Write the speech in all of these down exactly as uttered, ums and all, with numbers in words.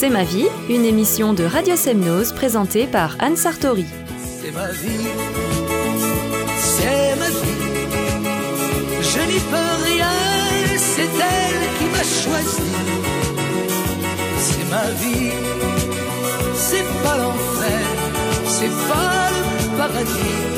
C'est ma vie, une émission de Radio Semnoz présentée par Anne Sartori. C'est ma vie, c'est ma vie, je n'y peux rien, c'est elle qui m'a choisi. C'est ma vie, c'est pas l'enfer, c'est pas le paradis.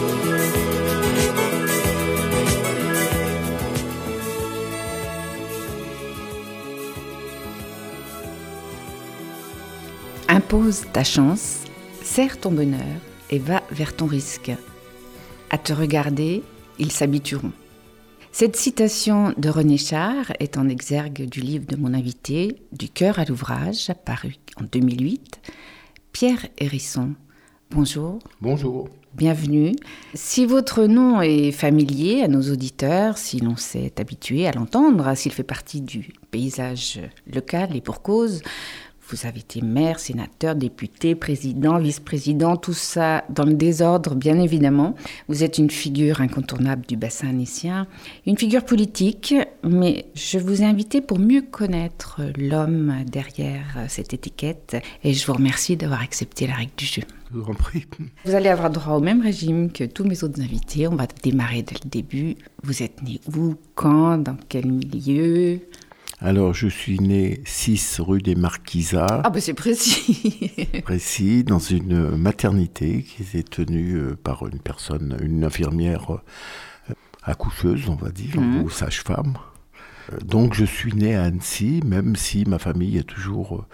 Impose ta chance, serre ton bonheur et va vers ton risque. À te regarder, ils s'habitueront. Cette citation de René Char est en exergue du livre de mon invité, Du cœur à l'ouvrage, paru en deux mille huit. Pierre Hérisson, bonjour. Bonjour. Bienvenue. Si votre nom est familier à nos auditeurs, si l'on s'est habitué à l'entendre, s'il fait partie du paysage local et pour cause, vous avez été maire, sénateur, député, président, vice-président, tout ça dans le désordre, bien évidemment. Vous êtes une figure incontournable du bassin annécien, une figure politique, mais je vous ai invité pour mieux connaître l'homme derrière cette étiquette et je vous remercie d'avoir accepté la règle du jeu. Je vous en prie. Vous allez avoir droit au même régime que tous mes autres invités. On va démarrer dès le début. Vous êtes né où, quand, dans quel milieu ? Alors, je suis né six rue des Marquisats. Ah ben c'est précis. Précis, dans une maternité qui était tenue par une personne, une infirmière accoucheuse, on va dire, mmh. ou sage-femme. Donc, je suis né à Annecy, même si ma famille a toujours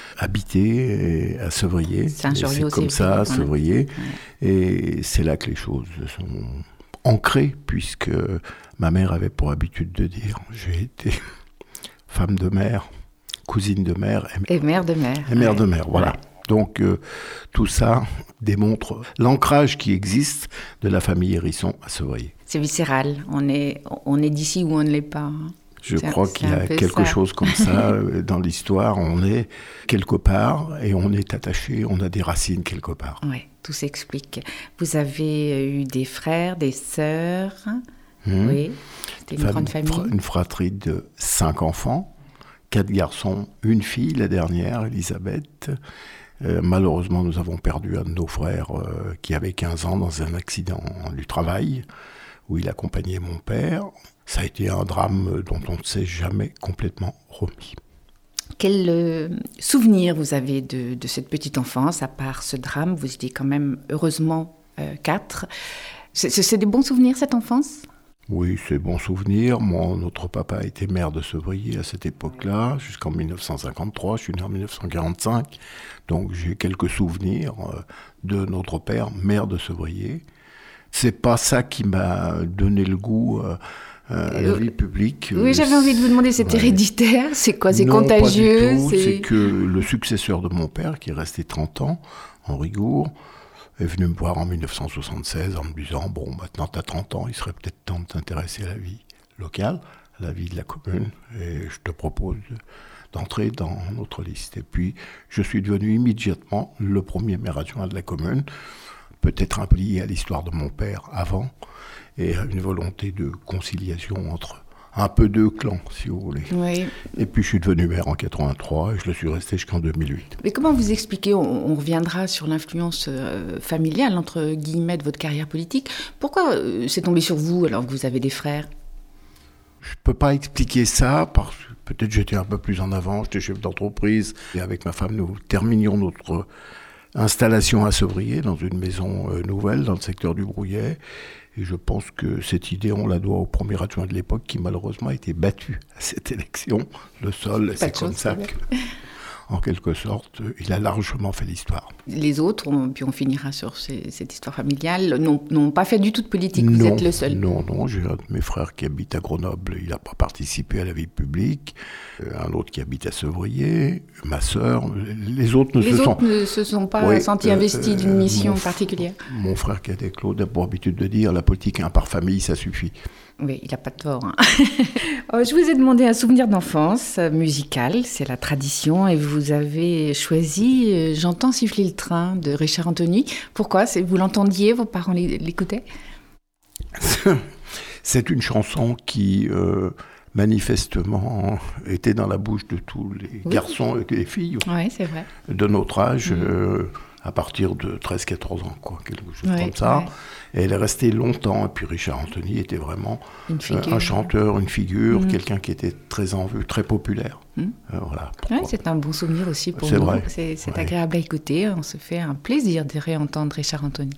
habité à Sevrier. C'est un c'est comme ça, à Sevrier. Ouais. Et c'est là que les choses sont ancrées, puisque ma mère avait pour habitude de dire « j'ai été... » femme de mère, cousine de mère. Et, et mère de mère. Et mère ouais. de mère, voilà. Ouais. Donc, euh, tout ça démontre l'ancrage qui existe de la famille Hérisson à Sevrier. C'est viscéral. On est, on est d'ici ou on ne l'est pas. Hein. Je c'est crois un, qu'il y a quelque ça. chose comme ça dans l'histoire. On est quelque part et on est attaché, on a des racines quelque part. Oui, tout s'explique. Vous avez eu des frères, des sœurs. Mmh. Oui, c'était une Femme, grande famille. Une fratrie de cinq enfants, quatre garçons, une fille, la dernière, Elisabeth. Euh, malheureusement, nous avons perdu un de nos frères euh, qui avait quinze ans dans un accident du travail où il accompagnait mon père. Ça a été un drame dont on ne s'est jamais complètement remis. Quel euh, souvenir vous avez de, de cette petite enfance, à part ce drame? Vous étiez quand même, heureusement, euh, quatre. C'est, c'est des bons souvenirs, cette enfance? Oui, c'est bon souvenir. Moi, notre papa était maire de Sevrier à cette époque-là, jusqu'en dix-neuf cent cinquante-trois. Je suis né en dix-neuf cent quarante-cinq. Donc, j'ai quelques souvenirs de notre père, maire de Sevrier. C'est pas ça qui m'a donné le goût euh, à la vie publique. Oui, j'avais envie de vous demander, c'est ouais. héréditaire? C'est quoi? C'est non, contagieux? Pas du tout. C'est... c'est que le successeur de mon père, qui est resté trente ans, Henri Gourd, est venu me voir en dix-neuf cent soixante-seize en me disant « Bon, maintenant tu as trente ans, il serait peut-être temps de t'intéresser à la vie locale, à la vie de la commune, et je te propose d'entrer dans notre liste. » Et puis, je suis devenu immédiatement le premier maire adjoint de la commune, peut-être un peu lié à l'histoire de mon père avant, et à une volonté de conciliation entre un peu deux clans, si vous voulez. Oui. Et puis, je suis devenu maire en quatre-vingt-trois et je le suis resté jusqu'en deux mille huit. Mais comment vous expliquez, on, on reviendra sur l'influence euh, familiale, entre guillemets, de votre carrière politique. Pourquoi euh, c'est tombé sur vous alors que vous avez des frères? Je ne peux pas expliquer ça, parce que peut-être j'étais un peu plus en avant, j'étais chef d'entreprise. Et avec ma femme, nous terminions notre installation à Sevrier, dans une maison euh, nouvelle, dans le secteur du Brouillet. Et je pense que cette idée, on la doit au premier adjoint de l'époque qui malheureusement a été battu à cette élection. Le sol, Pas c'est comme chose, ça que, en quelque sorte, il a largement fait l'histoire. Les autres, on, puis on finira sur ces, cette histoire familiale, n'ont, n'ont pas fait du tout de politique, vous non, êtes le seul. Non, non, j'ai un de mes frères qui habite à Grenoble, il n'a pas participé à la vie publique. Un autre qui habite à Sevrier, ma sœur, les autres ne les se autres sont... ne se sont pas oui, sentis euh, investis d'une mission mon, particulière. Mon frère cadet Claude a pour habitude de dire « la politique un par famille, ça suffit ». Oui, il n'a pas de tort. Hein. Je vous ai demandé un souvenir d'enfance musical, c'est la tradition, et vous avez choisi euh, « J'entends siffler le train » de Richard Anthony. Pourquoi? C'est, vous l'entendiez, vos parents l'écoutaient? C'est une chanson qui... Euh, manifestement était dans la bouche de tous les oui. garçons et les filles oui, c'est vrai. de notre âge, mmh. euh, à partir de treize quatorze ans, quoi, quelque chose oui, comme ça. Ouais. Et elle est restée longtemps. Et puis Richard Anthony était vraiment une figure, euh, un chanteur, une figure, mmh. quelqu'un qui était très en vue, très populaire. Mmh. Euh, voilà, ouais, c'est un bon souvenir aussi pour c'est nous. Vrai. C'est, c'est ouais. agréable à écouter. On se fait un plaisir de réentendre Richard Anthony.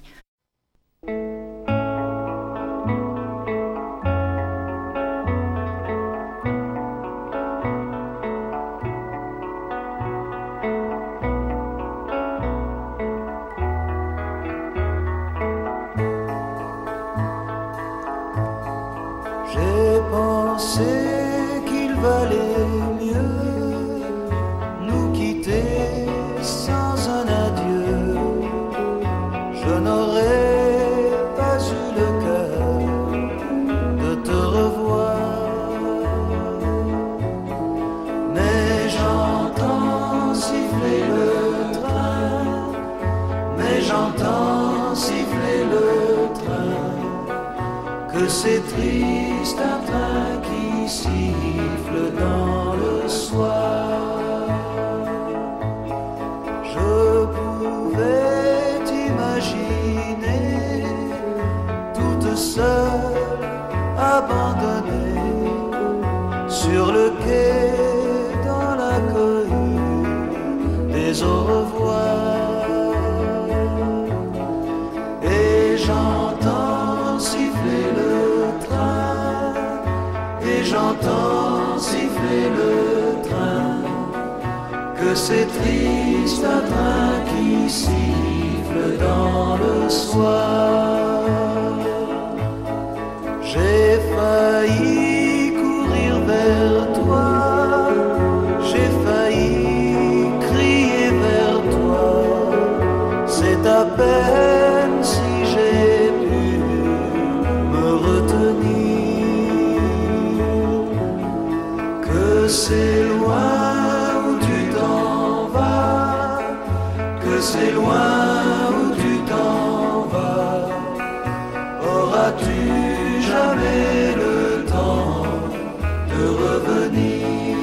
J'ai pensé qu'il valait mieux nous quitter sans un adieu. Je n'aurais pas eu le cœur de te revoir. Mais j'entends siffler le train, mais j'entends siffler le train, que c'est triste un train qui siffle dans le soir. Je pouvais t'imaginer toute seule, abandonnée sur le quai dans la cohue des au revoir. Et j'entends siffler le train, et j'entends siffler le train, que c'est triste un train qui siffle dans le soir. J'ai failli courir vers toi, j'ai failli crier vers toi, c'est à peine si j'ai pu me retenir, que c'est loin où tu t'en vas, que c'est loin où tu t'en vas, auras-tu jamais le temps de revenir?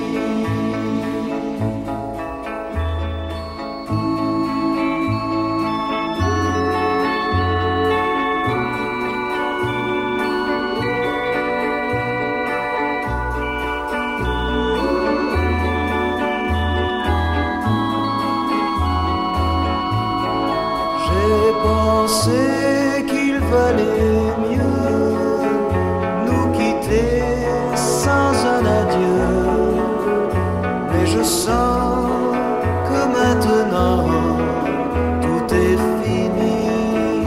J'ai pensé qu'il valait mieux nous quitter sans un adieu, mais je sens que maintenant tout est fini,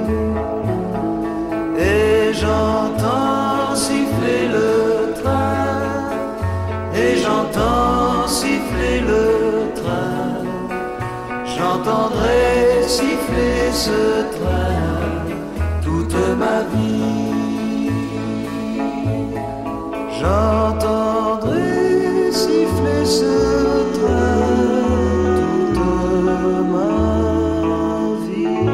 et j'entends siffler le train, et j'entends siffler le train, j'entendrai siffler ce train toute ma vie. J'entendrai siffler ce train toute ma vie.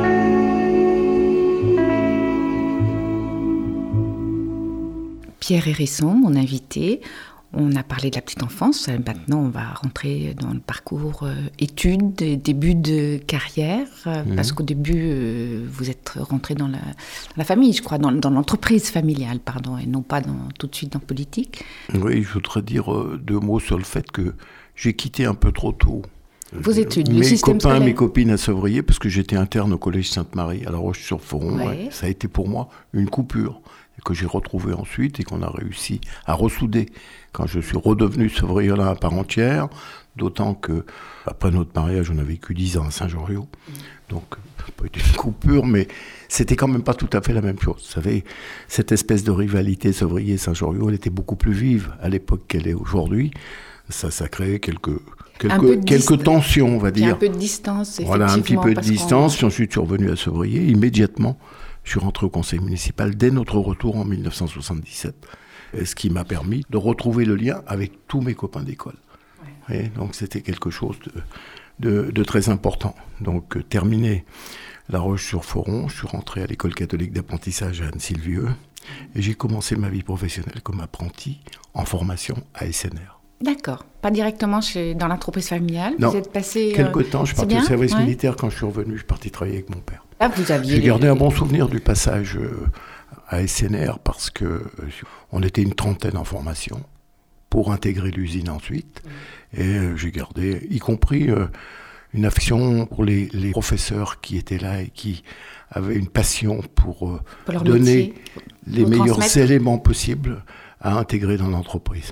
Pierre Hérisson, mon invité. On a parlé de la petite enfance, maintenant on va rentrer dans le parcours euh, études, début de carrière, euh, mmh. parce qu'au début euh, vous êtes rentré dans la, dans la famille, je crois, dans, dans l'entreprise familiale, pardon, et non pas dans, tout de suite dans politique. Oui, je voudrais dire euh, deux mots sur le fait que j'ai quitté un peu trop tôt vos études, mes le système copains, scolaire. mes copines à Sevrier, parce que j'étais interne au collège Sainte-Marie à La Roche-sur-Foron. Ouais. Ouais, ça a été pour moi une coupure que j'ai retrouvée ensuite et qu'on a réussi à ressouder quand je suis redevenu Sevriolin à part entière, d'autant que après notre mariage, on a vécu dix ans à Saint-Joriot, donc pas une coupure, mais c'était quand même pas tout à fait la même chose. Vous savez, cette espèce de rivalité Sevrier-Saint-Joriot, elle était beaucoup plus vive à l'époque qu'elle est aujourd'hui. Ça, ça créait quelques quelques, quelques dist- tensions, on va dire. Un peu de distance, effectivement. Voilà, un petit peu de parce distance. qu'on... Puis ensuite, je suis revenu à Sevrier. Immédiatement, je suis rentré au conseil municipal dès notre retour en dix-neuf cent soixante-dix-sept. Ce qui m'a permis de retrouver le lien avec tous mes copains d'école. Ouais. Et donc, c'était quelque chose de, de, de très important. Donc, euh, terminé La Roche-sur-Foron, je suis rentré à l'école catholique d'apprentissage à Anne-Sylvieux. Et j'ai commencé ma vie professionnelle comme apprenti en formation à S N R. D'accord. Pas directement chez, dans l'entreprise familiale. Non. Vous êtes passé. Quelque euh, temps, je suis parti bien au service ouais. militaire. Quand je suis revenu, je suis parti travailler avec mon père. Là, vous aviez. J'ai les- gardé un bon souvenir du passage euh, à S N R parce que euh, on était une trentaine en formation pour intégrer l'usine ensuite. Et euh, j'ai gardé, y compris euh, une affection pour les, les professeurs qui étaient là et qui avaient une passion pour, euh, pour leur donner métier, les vous meilleurs transmettre. éléments possibles à intégrer dans l'entreprise.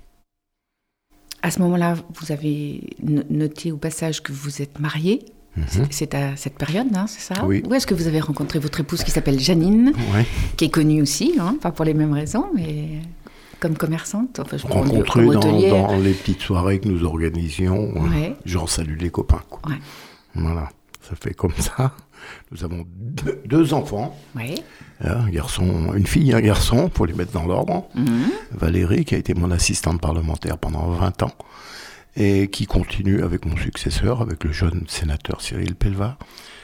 À ce moment-là, vous avez no- noté au passage que vous êtes marié. Mhm. C'est- C'est à cette période, hein, c'est ça? Oui. Où est-ce que vous avez rencontré votre épouse qui s'appelle Janine, Ouais. qui est connue aussi, hein, pas pour les mêmes raisons, mais comme commerçante, enfin, je Rencontrés comme dans, hôtelière. dans les petites soirées que nous organisions, euh, Ouais. j'en salue les copains. Quoi. Ouais. Voilà, ça fait comme ça. Nous avons deux, deux enfants, Ouais. un garçon, une fille et un garçon, pour les mettre dans l'ordre. Mhm. Valérie, qui a été mon assistante parlementaire pendant vingt ans, et qui continue avec mon successeur, avec le jeune sénateur Cyril Pellevat,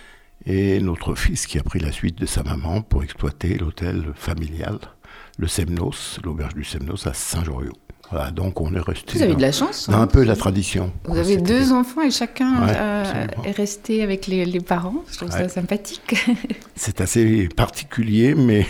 et notre fils qui a pris la suite de sa maman pour exploiter l'hôtel familial, le Semnos, l'auberge du Semnos à Saint-Joriot. Voilà, donc on est resté Vous avez dans, de la chance. dans hein. un peu la tradition. Vous avez C'était- deux enfants et chacun Ouais, euh, absolument. est resté avec les, les parents. Je trouve ça Ouais. sympathique. C'est assez particulier, mais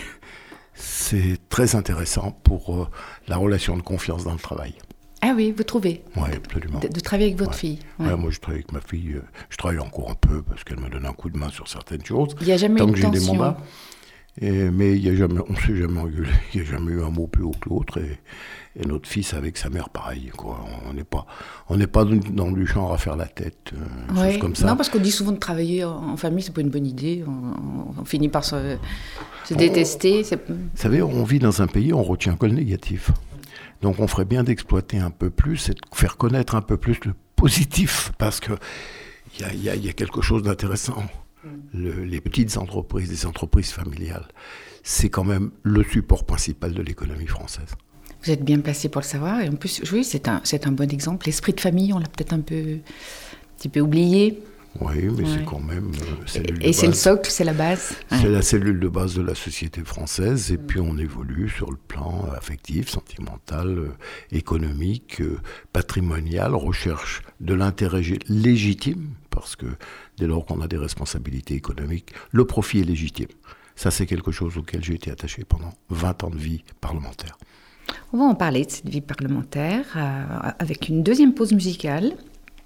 c'est très intéressant pour euh, la relation de confiance dans le travail. Ah oui, vous trouvez Oui, absolument. de, de travailler avec votre Ouais. fille. Ouais, Ouais. moi, je travaille avec ma fille. euh, je travaille encore un peu parce qu'elle me donne un coup de main sur certaines choses. Il n'y a jamais Tant eu que de j'ai des tension. mandats. Et, mais il y a jamais, on ne s'est jamais engueulé. Il n'y a jamais eu un mot plus haut que l'autre. Et, et notre fils avec sa mère, pareil. Quoi. On n'est pas, on n'est pas dans, dans du genre à faire la tête. Euh, une Ouais. chose comme ça. Non, parce qu'on dit souvent de travailler en, en famille, c'est pas une bonne idée. On, on- on finit par se, se détester. c'est- Vous savez, on vit dans un pays où on retient que le négatif. Donc on ferait bien d'exploiter un peu plus et de faire connaître un peu plus le positif, parce qu'il y a, y a- y a quelque chose d'intéressant. Le- les petites entreprises, les entreprises familiales, c'est quand même le support principal de l'économie française. Vous êtes bien placé pour le savoir. Et en plus, oui, c'est un, c'est un bon exemple. L'esprit de famille, on l'a peut-être un peu, un petit peu oublié. Oui, mais Ouais. c'est quand même... euh, cellule de Et c'est le base. socle, c'est la base. C'est Ouais. la cellule de base de la société française, et puis on évolue sur le plan affectif, sentimental, euh, économique, euh, patrimonial, recherche de l'intérêt gé- légitime, parce que dès lors qu'on a des responsabilités économiques, le profit est légitime. Ça, c'est quelque chose auquel j'ai été attaché pendant vingt ans de vie parlementaire. On va en parler de cette vie parlementaire euh, avec une deuxième pause musicale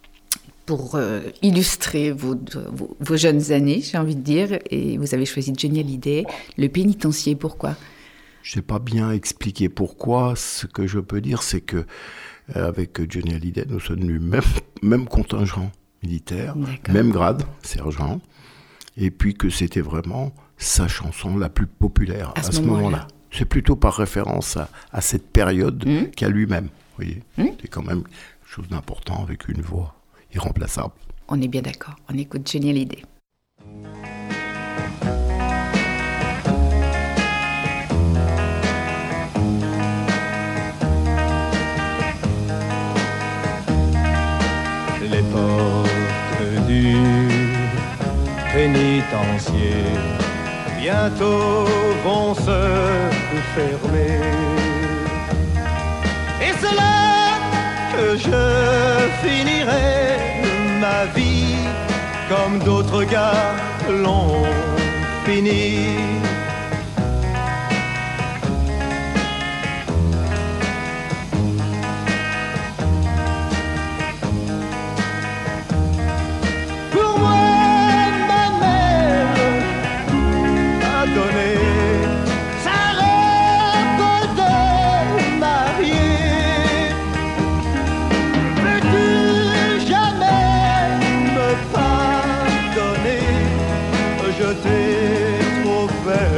pour euh, illustrer vos, vos, vos jeunes années, j'ai envie de dire. Et vous avez choisi Johnny Hallyday, Le Pénitencier. Pourquoi ? Je ne sais pas bien expliquer pourquoi. Ce que je peux dire, c'est que euh, avec Johnny Hallyday, nous sommes du même, même contingent militaire, D'accord. même grade, sergent, et puis que c'était vraiment sa chanson la plus populaire À à, ce ce moment-là. moment-là. C'est plutôt par référence à, à cette période Mmh. qu'à lui-même. Vous voyez, Mmh. c'est quand même quelque chose d'important avec une voix irremplaçable. On est bien d'accord. On écoute Johnny Hallyday. Les portes du pénitencier bientôt vont se fermer. Et c'est là que je finirai ma vie comme d'autres gars l'ont fini. Pour moi, ma mère m'a donné sa robe de mariée. Peux-tu jamais me pardonner? Je t'ai trop fait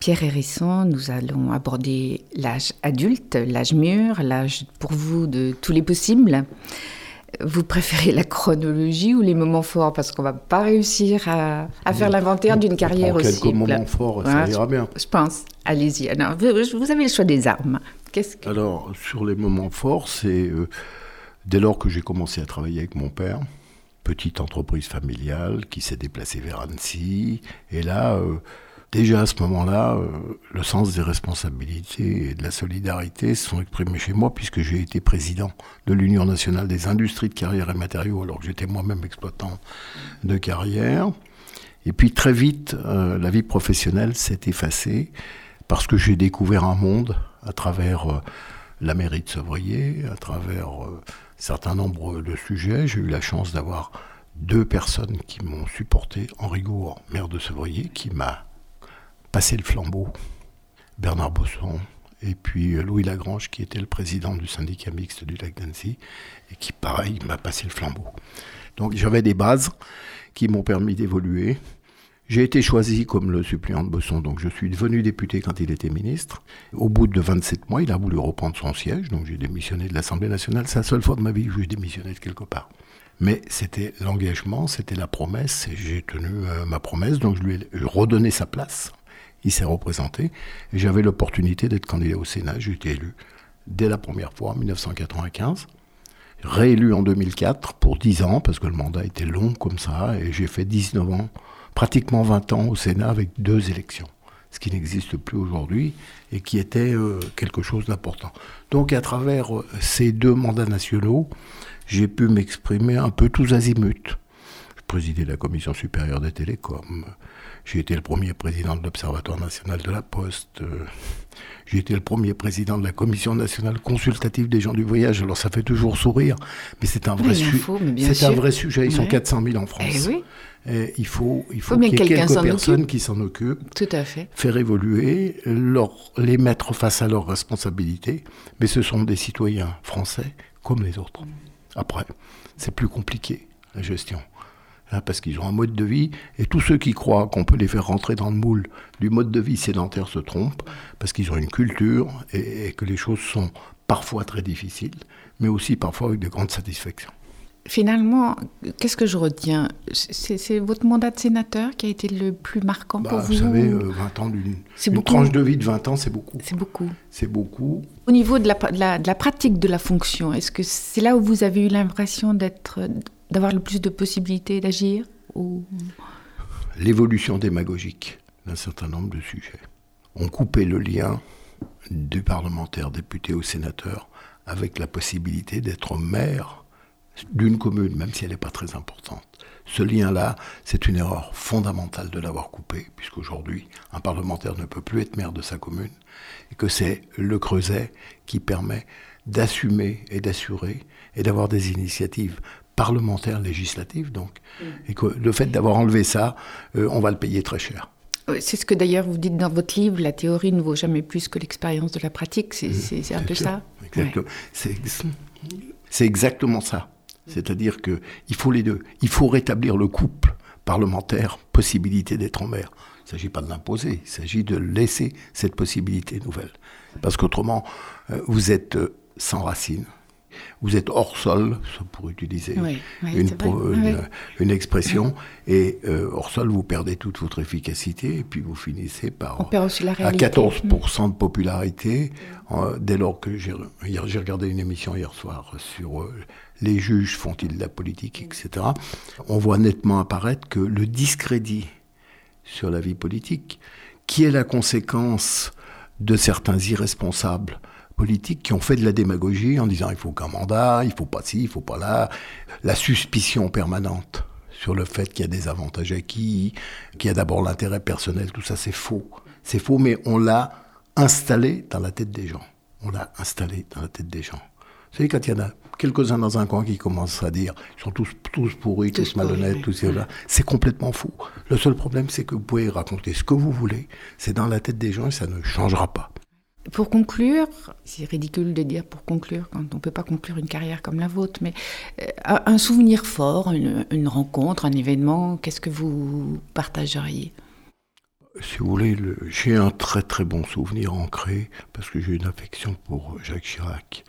Pierre Hérisson, nous allons aborder l'âge adulte, l'âge mûr, l'âge pour vous de tous les possibles. Vous préférez la chronologie ou les moments forts? Parce qu'on ne va pas réussir à, à faire l'inventaire d'une carrière aussi. Quelques moments forts, ça ira bien. Je pense. Allez-y. Alors, vous avez le choix des armes. Qu'est-ce que... Alors, sur les moments forts, c'est euh, dès lors que j'ai commencé à travailler avec mon père, petite entreprise familiale qui s'est déplacée vers Annecy. Et là, euh, déjà à ce moment-là, euh, le sens des responsabilités et de la solidarité se sont exprimés chez moi puisque j'ai été président de l'Union nationale des industries de carrière et matériaux alors que j'étais moi-même exploitant de carrière. Et puis très vite, euh, la vie professionnelle s'est effacée parce que j'ai découvert un monde à travers euh, la mairie de Sevrier, à travers euh, un certain nombre de sujets. J'ai eu la chance d'avoir deux personnes qui m'ont supporté. Henri Gour, maire de Sevrier, qui m'a passé le flambeau, Bernard Bosson, et puis Louis Lagrange, qui était le président du syndicat mixte du lac d'Annecy, et qui, pareil, m'a passé le flambeau. Donc j'avais des bases qui m'ont permis d'évoluer. J'ai été choisi comme le suppléant de Bosson, donc je suis devenu député quand il était ministre. Au bout de vingt-sept mois, il a voulu reprendre son siège, donc j'ai démissionné de l'Assemblée nationale. C'est la seule fois de ma vie que j'ai démissionné de quelque part. Mais c'était l'engagement, c'était la promesse, et j'ai tenu euh, ma promesse, donc je lui ai redonné sa place. Il s'est représenté, et j'avais l'opportunité d'être candidat au Sénat. J'ai été élu dès la première fois, en dix-neuf cent quatre-vingt-quinze. Réélu en deux mille quatre pour dix ans, parce que le mandat était long comme ça, et j'ai fait dix-neuf ans, pratiquement vingt ans au Sénat avec deux élections, ce qui n'existe plus aujourd'hui et qui était euh, quelque chose d'important. Donc à travers euh, ces deux mandats nationaux, j'ai pu m'exprimer un peu tous azimuts. Je présidais la Commission supérieure des télécoms, j'ai été le premier président de l'Observatoire national de la Poste, euh, j'ai été le premier président de la Commission nationale consultative des gens du voyage. Alors ça fait toujours sourire, mais c'est un vrai, oui, su- faut, mais c'est un vrai sujet. Ils ouais. sont quatre cent mille en France. Eh oui. Et il faut, il faut, faut qu'il y ait quelques s'en personnes occupe. qui s'en occupent, Tout à fait. faire évoluer, leur, les mettre face à leurs responsabilités. Mais ce sont des citoyens français comme les autres. Après, c'est plus compliqué, la gestion. Hein, parce qu'ils ont un mode de vie, et tous ceux qui croient qu'on peut les faire rentrer dans le moule du mode de vie sédentaire se trompent, parce qu'ils ont une culture, et, et que les choses sont parfois très difficiles, mais aussi parfois avec de grandes satisfactions. Finalement, qu'est-ce que je retiens ? c'est, c'est votre mandat de sénateur qui a été le plus marquant bah, pour vous ? Vous savez, euh, vingt ans d'une c'est une beaucoup. tranche de vie de vingt ans, c'est beaucoup. C'est beaucoup. C'est beaucoup. Au niveau de la, de, la, de la pratique de la fonction, est-ce que c'est là où vous avez eu l'impression d'être, d'avoir le plus de possibilités d'agir ou... L'évolution démagogique d'un certain nombre de sujets. On coupait le lien du parlementaire, député ou sénateur avec la possibilité d'être maire d'une commune, même si elle n'est pas très importante. Ce lien-là, c'est une erreur fondamentale de l'avoir coupé, puisqu'aujourd'hui, un parlementaire ne peut plus être maire de sa commune, et que c'est le creuset qui permet d'assumer et d'assurer, et d'avoir des initiatives parlementaires, législatives, donc. Mmh. Et que le fait d'avoir enlevé ça, euh, on va le payer très cher. C'est ce que d'ailleurs vous dites dans votre livre, la théorie ne vaut jamais plus que l'expérience de la pratique, c'est, mmh, c'est, c'est un peu sûr. Ça Exactement. Ouais. C'est, c'est exactement ça. C'est-à-dire qu'il faut les deux. Il faut rétablir le couple parlementaire, possibilité d'être en maire. Il ne s'agit pas de l'imposer, il s'agit de laisser cette possibilité nouvelle. Parce qu'autrement, vous êtes sans racines, vous êtes hors sol, pour utiliser oui, oui, une, pro, une, oui. une expression, et euh, hors sol, vous perdez toute votre efficacité, et puis vous finissez par On perd aussi la à quatorze pour cent de popularité, euh, dès lors que j'ai, hier, j'ai regardé une émission hier soir sur euh, les juges font-ils de la politique, et cetera. On voit nettement apparaître que le discrédit sur la vie politique, qui est la conséquence de certains irresponsables politiques qui ont fait de la démagogie en disant il faut qu'un mandat, il faut pas ci, il faut pas là, la suspicion permanente sur le fait qu'il y a des avantages acquis, qu'il y a d'abord l'intérêt personnel, tout ça c'est faux. C'est faux, mais on l'a installé dans la tête des gens. On l'a installé dans la tête des gens. Vous savez, quand il y en a quelques-uns dans un coin qui commencent à dire ils sont tous, tous pourris, tous, tous malhonnêtes, tous ces là, c'est complètement fou. Le seul problème, c'est que vous pouvez raconter ce que vous voulez, c'est dans la tête des gens et ça ne changera pas. Pour conclure, c'est ridicule de dire pour conclure, quand on ne peut pas conclure une carrière comme la vôtre, mais euh, un souvenir fort, une, une rencontre, un événement, qu'est-ce que vous partageriez ? Si vous voulez, le, j'ai un très très bon souvenir ancré, parce que j'ai une affection pour Jacques Chirac.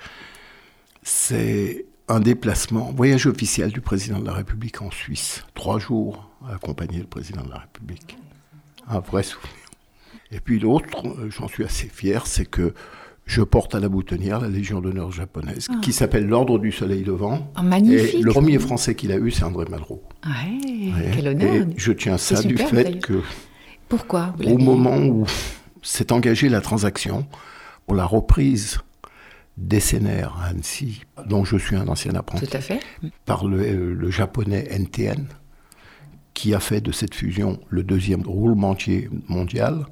C'est un déplacement, voyage officiel du président de la République en Suisse. Trois jours à accompagner le président de la République. Un vrai souvenir. Et puis l'autre, j'en suis assez fier, c'est que je porte à la boutonnière la Légion d'honneur japonaise, oh. qui s'appelle l'Ordre du Soleil Levant. Oh, magnifique. Et le premier Français qu'il a eu, c'est André Malraux. Ouais, ouais. Quel honneur. Et je tiens ça c'est du super, fait d'ailleurs. que... Pourquoi au moment où s'est engagée la transaction pour la reprise d'Essener à Annecy, dont je suis un ancien apprenti, Tout à fait. par le, le japonais N T N, qui a fait de cette fusion le deuxième roulementier mondial,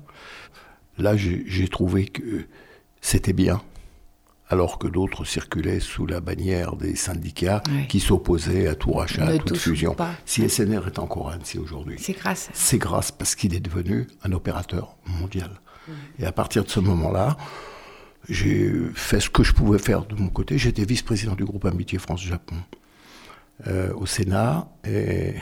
là j'ai, j'ai trouvé que c'était bien, alors que d'autres circulaient sous la bannière des syndicats oui. qui s'opposaient à tout rachat, ne à toute fusion. Pas. Si Essener est encore à Annecy aujourd'hui, c'est grâce. C'est grâce parce qu'il est devenu un opérateur mondial. Mmh. Et à partir de ce moment-là, j'ai fait ce que je pouvais faire de mon côté. J'étais vice-président du groupe Amitié France-Japon euh, au Sénat. Et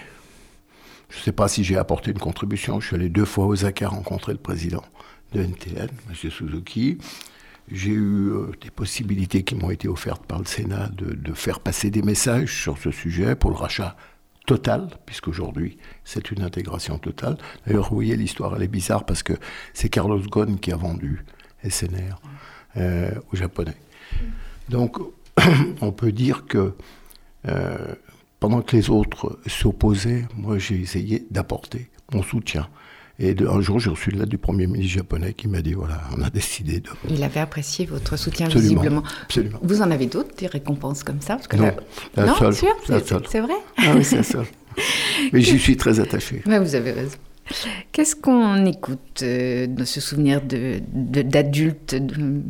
je ne sais pas si j'ai apporté une contribution. Je suis allé deux fois aux Osaka rencontrer le président de N T N, M. Suzuki. J'ai eu euh, des possibilités qui m'ont été offertes par le Sénat de, de faire passer des messages sur ce sujet pour le rachat total, puisqu'aujourd'hui c'est une intégration totale. D'ailleurs, vous voyez, l'histoire elle est bizarre parce que c'est Carlos Ghosn qui a vendu Essener euh, aux Japonais. Donc, on peut dire que euh, pendant que les autres s'opposaient, moi j'ai essayé d'apporter mon soutien. Et de, un jour, j'ai reçu une lettre du Premier ministre japonais qui m'a dit, voilà, on a décidé de... Il avait apprécié votre soutien, absolument, visiblement. Absolument. Vous en avez d'autres, des récompenses comme ça parce que Non, là... la non, seule. sûr, La c'est, seule. c'est vrai. Ah oui, c'est la seule. Mais j'y suis très attaché. Ouais, vous avez raison. Qu'est-ce qu'on écoute euh, dans ce souvenir de, de, d'adulte de...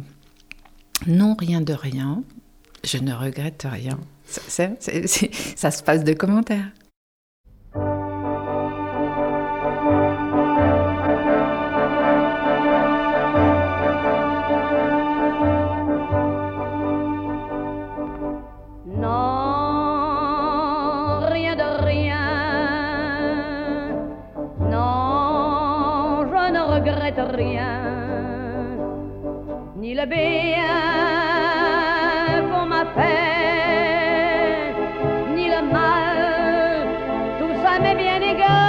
Non, rien de rien. Je ne regrette rien. Ça, c'est, c'est, c'est, ça se passe de commentaires. Rien, ni le bien qu'on m'a fait, ni le mal, tout ça m'est bien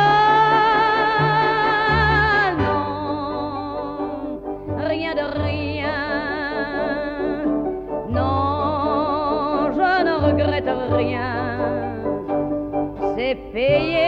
égal. Non, rien de rien, non, je ne regrette rien, c'est payé.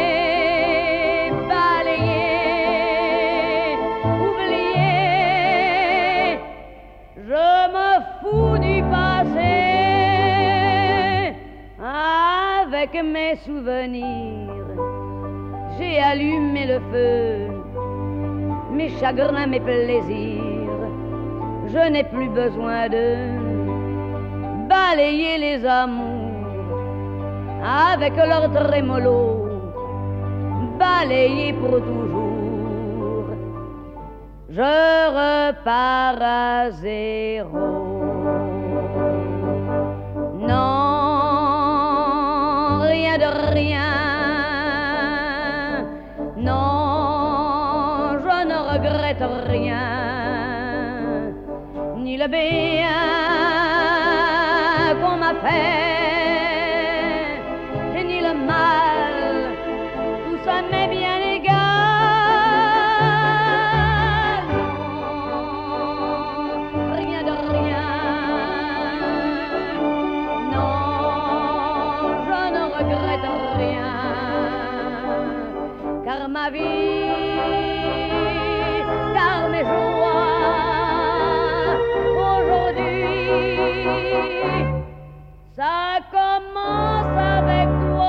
Avec mes souvenirs, j'ai allumé le feu, mes chagrins, mes plaisirs, je n'ai plus besoin de balayer les amours avec leur trémolo, balayer pour toujours. Je repars à zéro. Non, rien de rien, non, je ne regrette rien, ni le bien qu'on m'a fait, ni le mal, tout ça m'est bien égal. Non, rien de rien, non, je ne regrette rien, car ma vie, car mes joies, aujourd'hui, ça commence avec toi.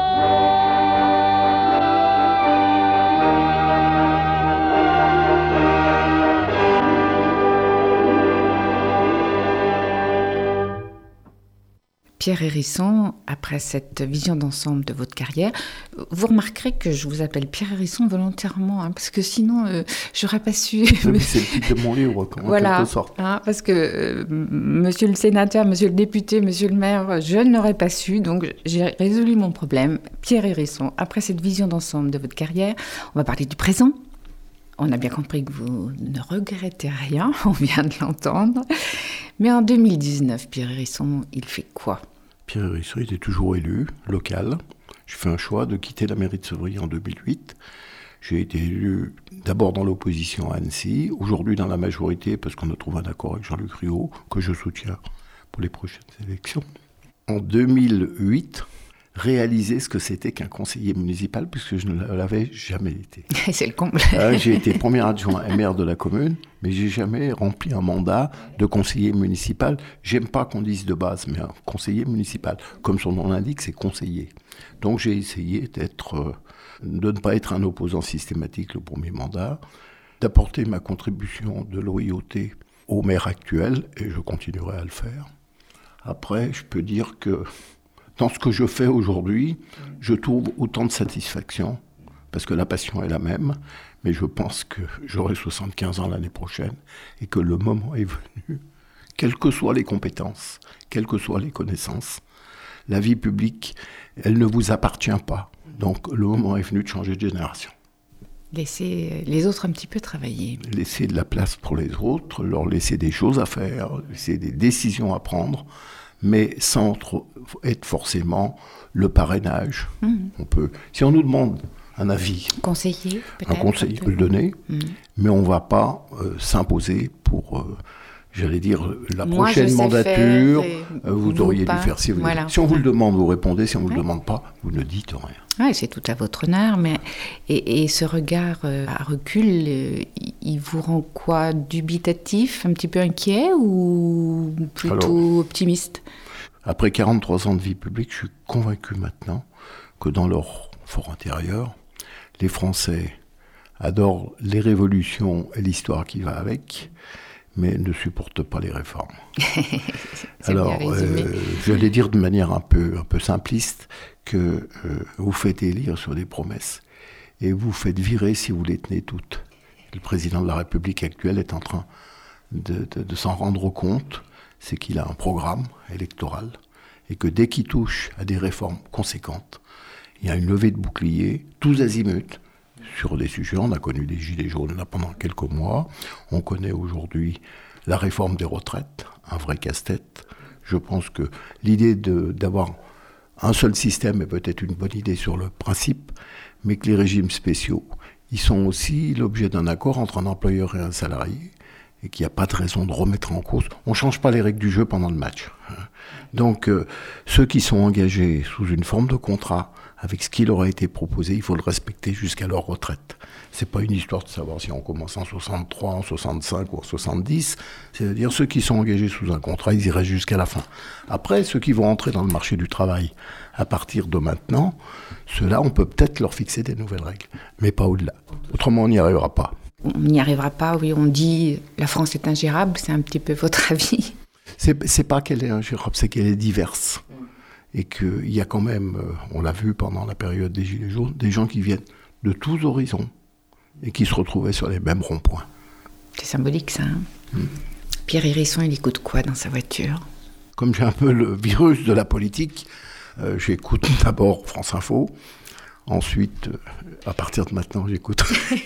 Pierre Hérisson, après cette vision d'ensemble de votre carrière, vous remarquerez que je vous appelle Pierre Hérisson volontairement, hein, parce que sinon, euh, j'aurais pas su... Mais c'est le titre de mon livre, en voilà, quelque sorte. Hein, parce que euh, monsieur le sénateur, monsieur le député, monsieur le maire, je n'aurais pas su, donc j'ai résolu mon problème. Pierre Hérisson, après cette vision d'ensemble de votre carrière, on va parler du présent. On a bien compris que vous ne regrettez rien, on vient de l'entendre. Mais en deux mille dix-neuf, Pierre Hérisson, il fait quoi ? Pierre Hérisson était toujours élu, local. J'ai fait un choix de quitter la mairie de Sevry en deux mille huit. J'ai été élu d'abord dans l'opposition à Annecy, aujourd'hui dans la majorité, parce qu'on a trouvé un accord avec Jean-Luc Riault, que je soutiens pour les prochaines élections. En deux mille huit, réaliser ce que c'était qu'un conseiller municipal, puisque je ne l'avais jamais été. C'est le comble. Euh, j'ai été premier adjoint et maire de la commune, mais j'ai jamais rempli un mandat de conseiller municipal. J'aime pas qu'on dise de base, mais un conseiller municipal, comme son nom l'indique, c'est conseiller. Donc j'ai essayé d'être, euh, de ne pas être un opposant systématique le premier mandat, d'apporter ma contribution de loyauté au maire actuel, et je continuerai à le faire. Après, je peux dire que dans ce que je fais aujourd'hui, je trouve autant de satisfaction, parce que la passion est la même, mais je pense que j'aurai soixante-quinze ans l'année prochaine, et que le moment est venu, quelles que soient les compétences, quelles que soient les connaissances, la vie publique, elle ne vous appartient pas. Donc le moment est venu de changer de génération. Laisser les autres un petit peu travailler. Laisser de la place pour les autres, leur laisser des choses à faire, laisser des décisions à prendre, mais sans trop être forcément le parrainage. Mmh. On peut, si on nous demande un avis, conseiller, peut-être, un conseiller peut le donner, mmh. mais on ne va pas euh, s'imposer pour, euh, j'allais dire, la Moi, prochaine mandature, et euh, vous, vous auriez pas. dû faire. Si, vous, voilà. si on vous le demande, vous répondez, si on ne vous ouais. le demande pas, vous ne dites rien. Oui, c'est tout à votre honneur, mais et, et ce regard euh, à recul, euh, il vous rend quoi ? Dubitatif, un petit peu inquiet ou plutôt Alors, optimiste ? Après quarante-trois ans de vie publique, je suis convaincu maintenant que dans leur fort intérieur, les Français adorent les révolutions et l'histoire qui va avec, mais ne supportent pas les réformes. Alors, euh, je vais dire de manière un peu, un peu simpliste que euh, vous faites élire sur des promesses et vous faites virer si vous les tenez toutes. Le président de la République actuelle est en train de, de, de s'en rendre compte, c'est qu'il a un programme électoral et que dès qu'il touche à des réformes conséquentes, il y a une levée de boucliers, tous azimuts, sur des sujets. On a connu des gilets jaunes là pendant quelques mois. On connaît aujourd'hui la réforme des retraites, un vrai casse-tête. Je pense que l'idée de, d'avoir un seul système est peut-être une bonne idée sur le principe, mais que les régimes spéciaux, ils sont aussi l'objet d'un accord entre un employeur et un salarié, et qu'il n'y a pas de raison de remettre en cause. On ne change pas les règles du jeu pendant le match. Donc, euh, ceux qui sont engagés sous une forme de contrat, avec ce qui leur a été proposé, il faut le respecter jusqu'à leur retraite. C'est pas une histoire de savoir si on commence en soixante-trois, en soixante-cinq ou en soixante-dix. C'est-à-dire ceux qui sont engagés sous un contrat, ils y restent jusqu'à la fin. Après, ceux qui vont entrer dans le marché du travail à partir de maintenant, ceux-là, on peut peut-être leur fixer des nouvelles règles, mais pas au-delà. Autrement, on n'y arrivera pas. On n'y arrivera pas, oui, on dit la France est ingérable, c'est un petit peu votre avis. C'est, c'est pas qu'elle est ingérable, c'est qu'elle est diverse. Et qu'il y a quand même, on l'a vu pendant la période des Gilets jaunes, des gens qui viennent de tous horizons et qui se retrouvaient sur les mêmes ronds-points. C'est symbolique, ça. Hein mmh. Pierre Hérisson, il écoute quoi dans sa voiture ? Comme j'ai un peu le virus de la politique, euh, j'écoute d'abord France Info. Ensuite, euh, à partir de maintenant, j'écoute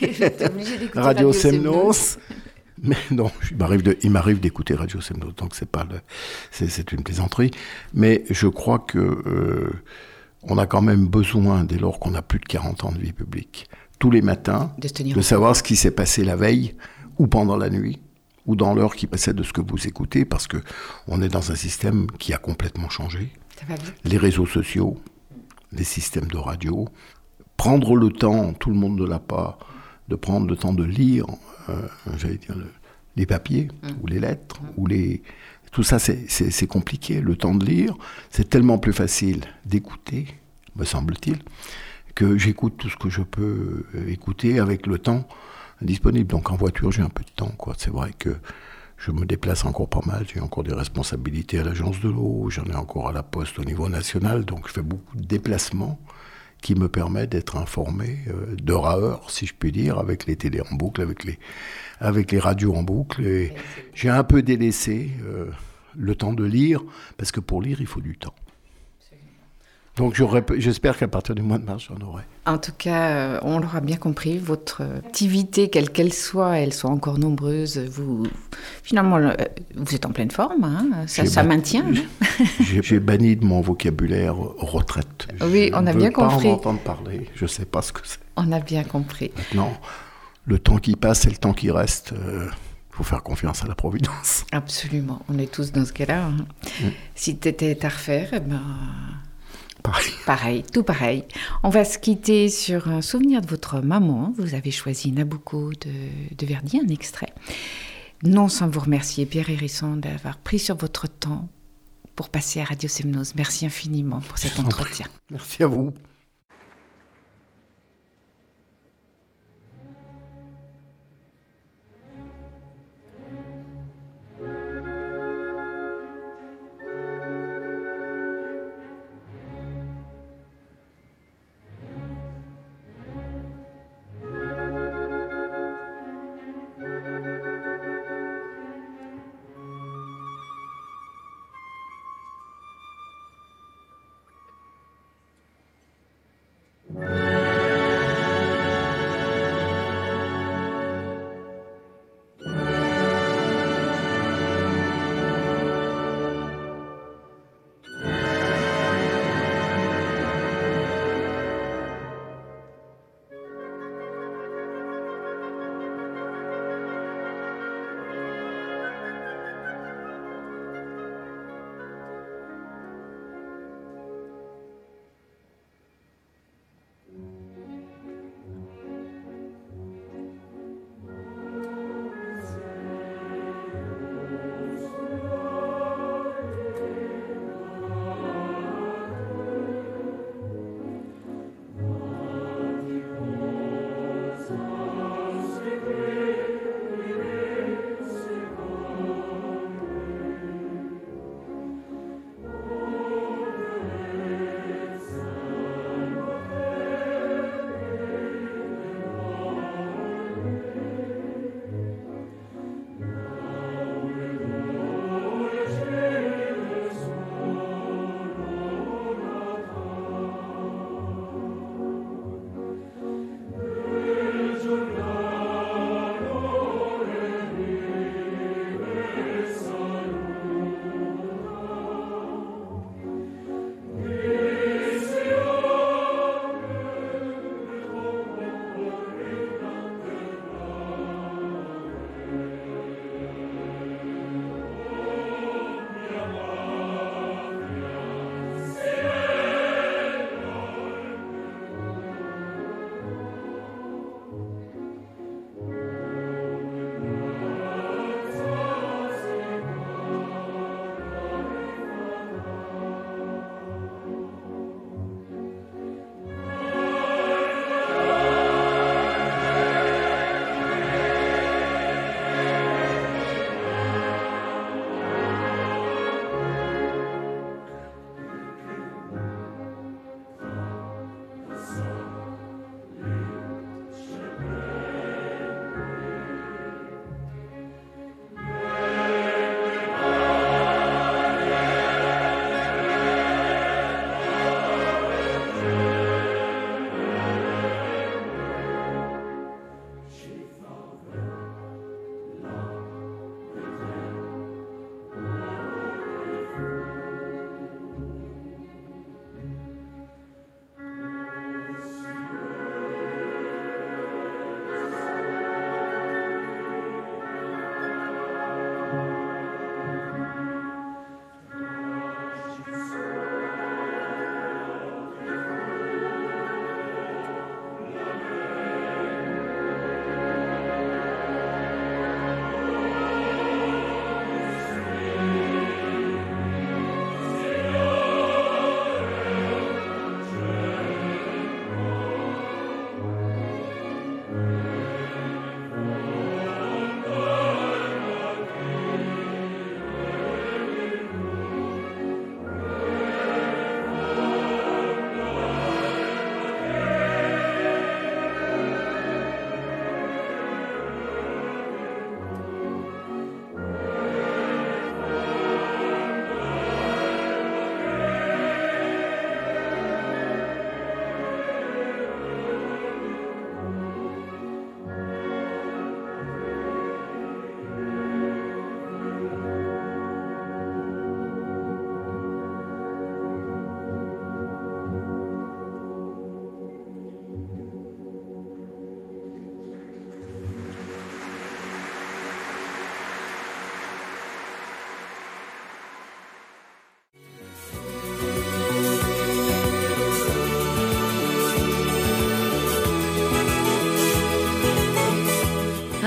Radio Semnos. Mais non, il m'arrive, de, il m'arrive d'écouter Radio Semnos, donc c'est pas le, c'est, c'est une plaisanterie. Mais je crois que euh, on a quand même besoin, dès lors qu'on a plus de quarante ans de vie publique, tous les matins, de, de savoir ce qui s'est passé la veille, ou pendant la nuit, ou dans l'heure qui passait de ce que vous écoutez, parce que on est dans un système qui a complètement changé. Ça va vite. Les réseaux sociaux, les systèmes de radio, prendre le temps, tout le monde ne l'a pas, de prendre le temps de lire, euh, j'allais dire, le, les papiers, mmh. ou les lettres, mmh. ou les... Tout ça, c'est, c'est, c'est compliqué. Le temps de lire, c'est tellement plus facile d'écouter, me semble-t-il, que j'écoute tout ce que je peux écouter avec le temps disponible. Donc en voiture, j'ai un peu de temps, quoi. C'est vrai que je me déplace encore pas mal. J'ai encore des responsabilités à l'agence de l'eau, j'en ai encore à la poste au niveau national, donc je fais beaucoup de déplacements qui me permet d'être informé euh, d'heure à heure, si je puis dire, avec les télés en boucle, avec les, avec les radios en boucle. Et j'ai un peu délaissé euh, le temps de lire, parce que pour lire, il faut du temps. Donc j'aurais, j'espère qu'à partir du mois de mars, j'en aurai. En tout cas, euh, on l'aura bien compris, votre activité, quelle qu'elle soit, elle soit encore nombreuse, vous, finalement, euh, vous êtes en pleine forme, hein, ça, ça ban- maintient. Hein. J'ai, j'ai banni de mon vocabulaire retraite. Oui, on a bien compris. Je ne veux pas en entendre parler, je ne sais pas ce que c'est. On a bien compris. Maintenant, le temps qui passe et le temps qui reste, il euh, faut faire confiance à la Providence. Absolument, on est tous dans ce cas-là. Hein. Mm. Si tu étais à refaire, eh ben... Pareil. Pareil, tout pareil. On va se quitter sur un souvenir de votre maman. Vous avez choisi Nabucco de, de Verdi, un extrait. Non sans vous remercier, Pierre Hérisson, d'avoir pris sur votre temps pour passer à Radio Semnoz. Merci infiniment pour cet entretien. Merci à vous.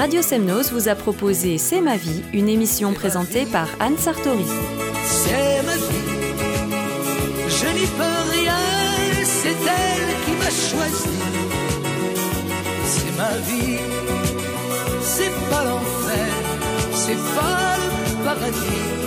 Radio Semnos vous a proposé C'est ma vie, une émission présentée par Anne Sartori. C'est ma vie, je n'y peux rien, c'est elle qui m'a choisi. C'est ma vie, c'est pas l'enfer, c'est pas le paradis.